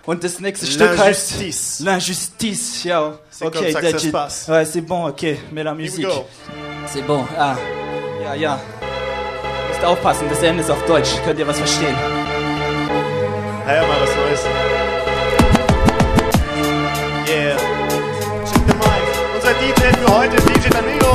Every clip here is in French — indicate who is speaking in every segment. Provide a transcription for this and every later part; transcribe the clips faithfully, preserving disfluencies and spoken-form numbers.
Speaker 1: Und das nächste Stück heißt
Speaker 2: L'injustice.
Speaker 1: L'injustice. Ja,
Speaker 2: C'est
Speaker 1: okay,
Speaker 2: comme ça que ça se
Speaker 1: Dajit.
Speaker 2: passe.
Speaker 1: Ouais, c'est bon, ok, mets la
Speaker 2: Here we
Speaker 1: musique.
Speaker 2: go.
Speaker 1: C'est bon, ah. Ja, ja. Müsst aufpassen, das Ende ist auf Deutsch. Könnt ihr was verstehen?
Speaker 2: Hör mal was Neues. Yeah. Check the mic. Unser D J für heute, D J Danilo.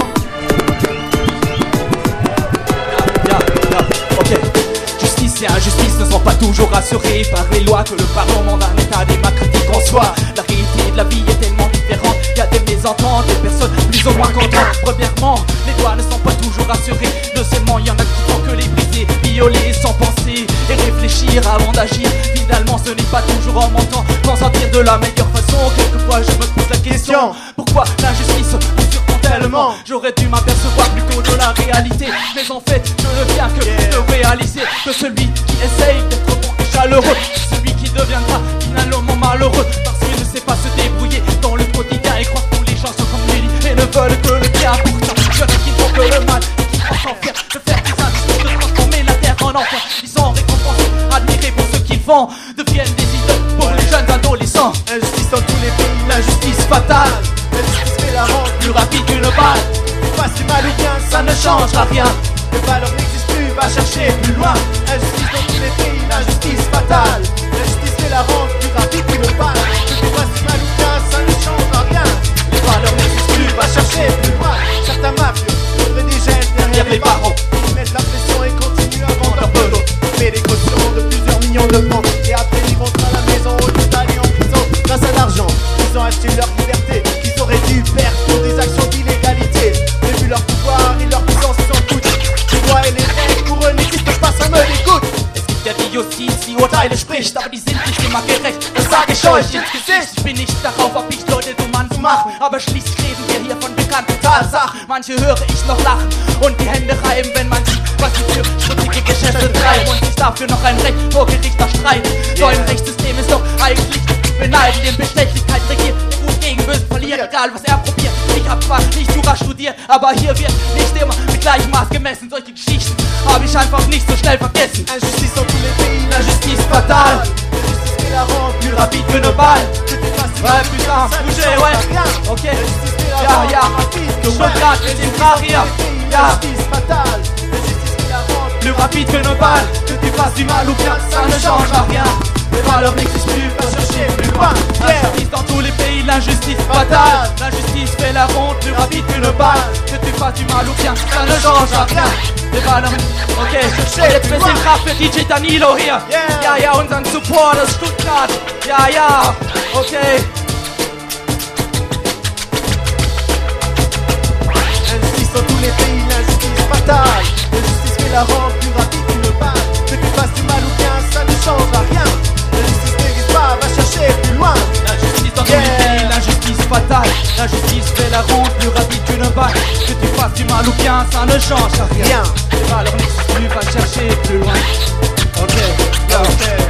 Speaker 1: Ja, ja, ok. Justice et injustice ne sont pas toujours assurées par les lois que le Parlement d'un État démocratique en soi. La réalité de la vie est tellement différente. Il y a des mésententes, des personnes plus ou moins contentes. Premièrement, les droits ne sont pas toujours assurés. Deuxièmement, il y en a qui font que les briser, violer sans penser et réfléchir avant d'agir. Finalement, ce n'est pas toujours en mentant, m'en sortir de la meilleure façon. Quelquefois, je me pose la question, pourquoi l'injustice me surprend tellement? J'aurais dû m'apercevoir plutôt de la réalité, mais en fait, je ne viens que yeah. de réaliser que celui qui essaye d'être bon et chaleureux, celui qui deviendra finalement malheureux parce qu'il ne sait pas se débrouiller dans le quotidien et croire que tous les gens sont comme lui et ne veulent que le bien. Pourtant, il y en a qui ne font que le mal et qui croient s'en faire, de faire des injustices, de transformer la terre en enfer. Ils sont récompensés, admirés pour ce qu'ils font, deviennent des idoles pour les jeunes adolescents.
Speaker 2: Injustice dans tous les pays, l'injustice fatale. L'injustice fait la rente
Speaker 1: Plus rapide qu'une balle,
Speaker 2: fasse du mal ou bien,
Speaker 1: ça ne changera rien.
Speaker 2: Les valeurs n'existent plus, va chercher plus loin. Injustice dans tous les pays, l'injustice fatale. L'injustice fait la rente plus rapide qu'une balle. Que tu fasses du mal ou bien, ça ne changera rien. Les valeurs n'existent plus, va chercher plus loin. Certains mafieux voudraient des gènes derrière les barreaux. Ils mettent la pression et continuent à vendre leur peloton. Mais des cautions de plusieurs millions de francs. Et après ils rentrent à la maison au lieu d'aller en prison. Grâce à l'argent, ils ont acheté leur liberté qu'ils auraient dû perdre pour des actions d'illégalité. Mais vu leur pouvoir et leur puissance, ils s'en foutent. Die Loi et les règles pour eux n'existent pas, ça me dégoûte.
Speaker 1: Es gibt ja die Justiz, die Urteile spricht, aber die sind nicht immer gerecht. Das sage ich euch ins Gesicht. Ich bin nicht darauf erpicht, Leute dumm anzumachen, aber schließlich reden wir hier von bekannten Tatsachen. Manche höre ich noch lachen und die Hände reiben, wenn man sieht, was sie für schmutzige Geschäfte treiben und sich dafür noch ein Recht vor Gericht erstreiten. So ein Rechtssystem ist doch eigentlich beneiden, dem Bestechlichkeit regiert, der gut gegen böse verliert, egal was er probiert. Ich hab zwar nicht Jura studiert, aber hier wird nicht immer mit gleichem Maß gemessen. Solche Geschichten habe ich einfach nicht so schnell vergessen.
Speaker 2: Injustice dans tous les pays,
Speaker 1: L'injustice fatale,
Speaker 2: l'injustice fait la rente
Speaker 1: plus rapide qu'une balle.
Speaker 2: Que tu fasses du
Speaker 1: Ouais,
Speaker 2: mal,
Speaker 1: putain,
Speaker 2: ça ne
Speaker 1: bougez,
Speaker 2: changera
Speaker 1: ouais.
Speaker 2: rien.
Speaker 1: Ok,
Speaker 2: L'injustice fait la
Speaker 1: ja,
Speaker 2: rente
Speaker 1: ja,
Speaker 2: plus rapide
Speaker 1: du
Speaker 2: qu'une balle.
Speaker 1: regardes les infrariens, ja,
Speaker 2: L'injustice fatale, l'injustice fait la rente
Speaker 1: plus rapide qu'une balle. Que tu fasses du mal ou bien, ça ne changera rien. Les valeurs n'existent plus,
Speaker 2: va chercher plus loin.
Speaker 1: L'injustice dans tous les pays, l'injustice fatale. L'injustice fait la honte, plus rapide qu'une balle. Que tu fasses du mal ou bien, ça ne changera rien. Les valeurs, ok, jetzt bisschen Kraft für D J Danilo hier. Ja, ja, unseren Support aus Stuttgart. Ja, ja, okay.
Speaker 2: Injustice dans tous les pays, l'injustice fatale. L'injustice fait la rente plus rapide qu'une balle. Que tu fasses du mal ou bien, ça ne changera rien. L'injustice n'existe pas, va chercher plus loin.
Speaker 1: L'injustice dans tous les pays, l'injustice fatale. L'injustice fait la honte, plus rapide qu'une balle. Que tu fasses du mal ou bien, ça ne changera rien.
Speaker 2: Rien.
Speaker 1: Les valeurs n'existent plus, va chercher plus loin. Ok,
Speaker 2: Ok.